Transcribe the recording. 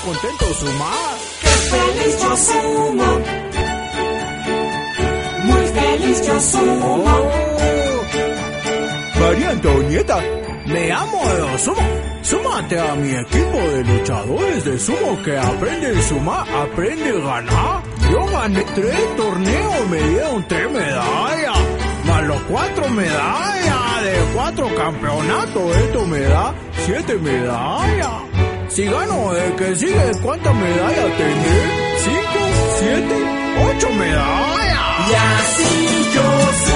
contento sumar. ¡Qué feliz yo sumo! Muy feliz yo sumo. María Antonieta, me amo de sumo. Súmate a mi equipo de luchadores de sumo que aprende a sumar, aprende a ganar. Yo gané 3 torneos, me dieron 3 medallas, más los 4 medallas de 4 campeonatos. Esto me da 7 medallas. Si gano el que sigue, ¿cuántas medallas tendré? 5, 7, 8 medallas. Y así yo